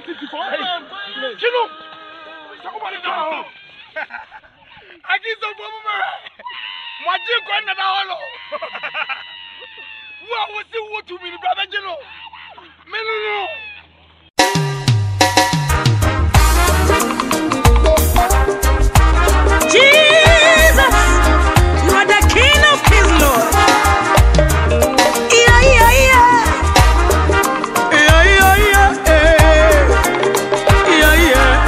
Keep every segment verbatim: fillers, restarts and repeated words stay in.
city for Chino. Somebody down. I give some woman. My dear grandmother, hello. Who was the what to be the brother Jello? Melano. Jesus, you are the King of Kings, Lord. Yeah, yeah, yeah. Yeah, yeah, yeah. Yeah, yeah.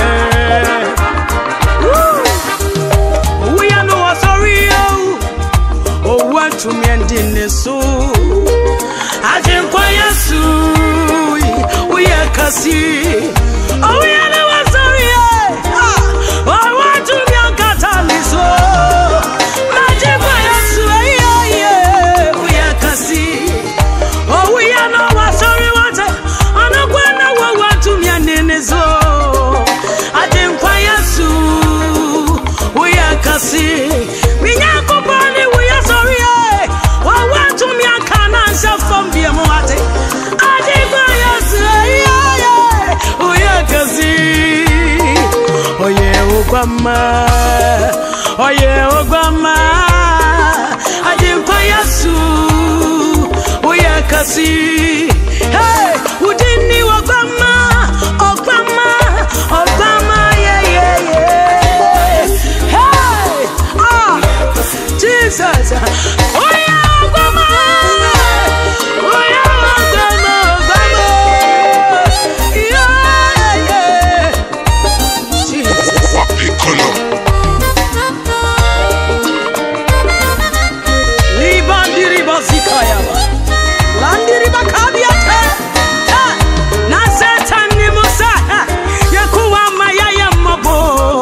Woo. We are no sorry. Oh, what to me and in the soul. I didn't quite see. We are Cassie. Oh, we are no sorry. Oh, what to me and Cataliso. Magic fire, yeah, we are Cassie. Oh, we are no sorry. What I know when I want to me and in the soul. I didn't quite see. We are Cassie. We are company. We are sorry. Oh, what to me and Canaan from the Moate. I didn't quite see. Oh, yeah, Cassie. Oh yeah, Obama. Oh yeah, Obama. I didn't quite see. Oh yeah, Cassie. Hey, who didn't know Obama? Obama, Obama, yeah, yeah, yeah. Hey, ah, Jesus. Oh yeah, Obama. Oh yeah, Obama, Obama. Yeah, yeah. Jesus. Libandiri bazikaya. Landiri bakabiate. Na setani musa. Yakuwa mayaya mabo.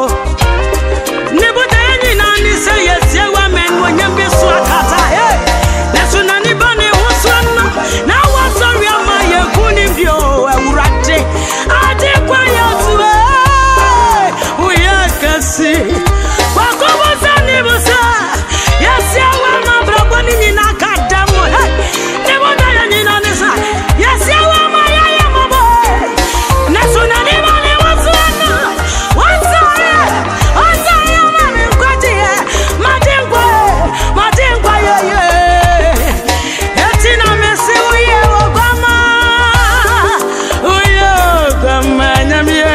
Nebuteni nani say yes yewa men wonyambe swakata. Hey. Nesu nani bani huswana. Na wasori ama yekuni mbio urate. Ade kwa yotwe. Uyakasi. Wakubu sani musa. Yes yewa mabrabo nini nakadamu. Hey. Nebuteni nina nisa. Yes yewa mayaya mabo. Nesu nani bani huswana. Wasari. Wasari mami mkwati ye. Matinkwe. Matinkwe ye ye. Etina mesi uye Obama. Uye Obama nyamye.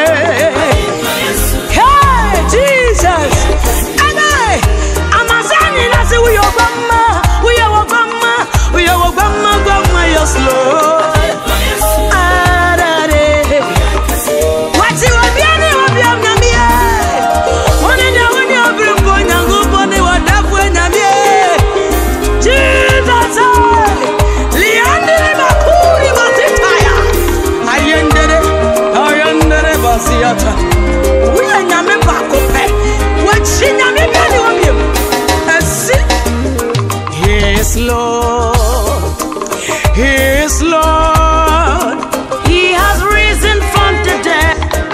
Hey, Jesus. Amen. Amazani nasi uye Obama. Uye Obama. Uye Obama. Obama yes Lord. Arare. Wati wabiani wabiam nyamye. Onenya wani obrimbo nyangupo ni wadafwe nyamye. Jesus. Liandere makuri masitaya. Ayendere. Ayendere basiata. Uye nyame bakope. Wachi nyame bani wabim. Esi. He is Lord. He is Lord. He has risen from the dead.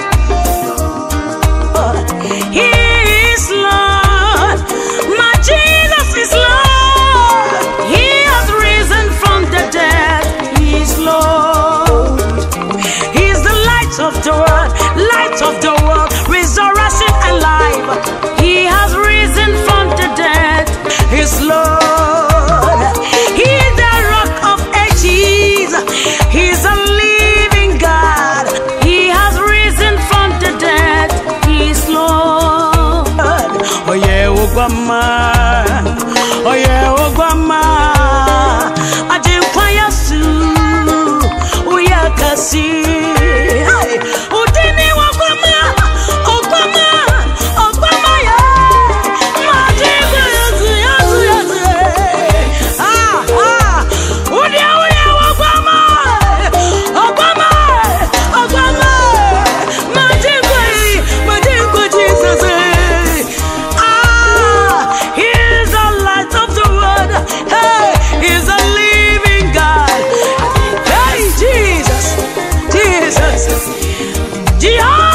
He is Lord. My Jesus is Lord. He has risen from the dead. He is Lord. He is the light of the world, light of the world, resurrection and life. He has risen from the dead. His Lord. He is the rock of ages. He is a living God. He has risen from the dead. He is Lord. Oh yeah, Obama. Oh yeah, Obama. I didn't quite see. Oh yeah, Cassie. Hey, who didn't Obama? Obama. Obama, yeah. My Jesus, yes, yes, yes. Ah, ah. Who did Obama? Obama. Obama. My Jesus, my Jesus, ah. He is the light of the world. Hey, he's a living God. Hey, Jesus. Jesus. Jehovah.